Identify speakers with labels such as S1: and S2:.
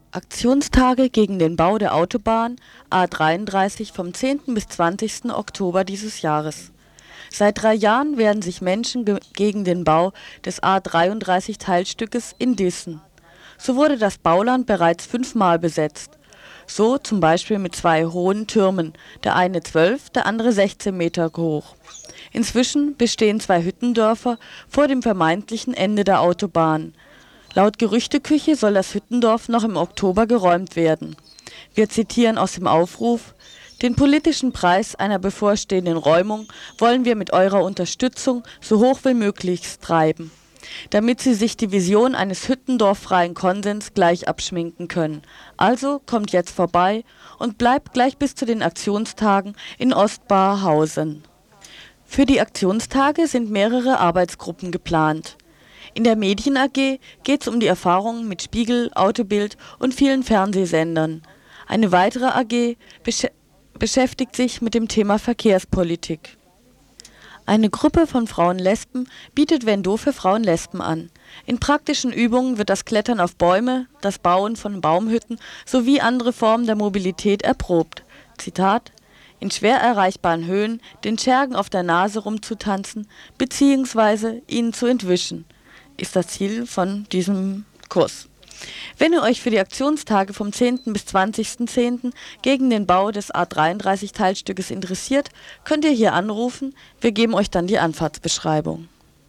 S1: Aktionstage gegen den Bau der Autobahn A33 vom 10. bis 20. Oktober dieses Jahres. Seit 3 Jahren wehren sich Menschen gegen den Bau des A33-Teilstückes in Dissen. So wurde das Bauland bereits 5-mal besetzt. So zum Beispiel mit 2 hohen Türmen, der eine 12, der andere 16 Meter hoch. Inzwischen bestehen 2 Hüttendörfer vor dem vermeintlichen Ende der Autobahn. Laut Gerüchteküche soll das Hüttendorf noch im Oktober geräumt werden. Wir zitieren aus dem Aufruf: Den politischen Preis einer bevorstehenden Räumung wollen wir mit eurer Unterstützung so hoch wie möglich treiben, damit sie sich die Vision eines hüttendorffreien Konsens gleich abschminken können. Also kommt jetzt vorbei und bleibt gleich bis zu den Aktionstagen in Ostbarhausen. Für die Aktionstage sind mehrere Arbeitsgruppen geplant. In der Medien AG geht es um die Erfahrungen mit Spiegel, Autobild und vielen Fernsehsendern. Eine weitere AG beschäftigt sich mit dem Thema Verkehrspolitik. Eine Gruppe von Frauen-Lesben bietet Vendô für Frauen-Lesben an. In praktischen Übungen wird das Klettern auf Bäume, das Bauen von Baumhütten sowie andere Formen der Mobilität erprobt. Zitat: In schwer erreichbaren Höhen den Schergen auf der Nase rumzutanzen bzw. ihnen zu entwischen, ist das Ziel von diesem Kurs. Wenn ihr euch für die Aktionstage vom 10. bis 20.10. gegen den Bau des A33-Teilstückes interessiert, könnt ihr hier anrufen, wir geben euch dann die Anfahrtsbeschreibung.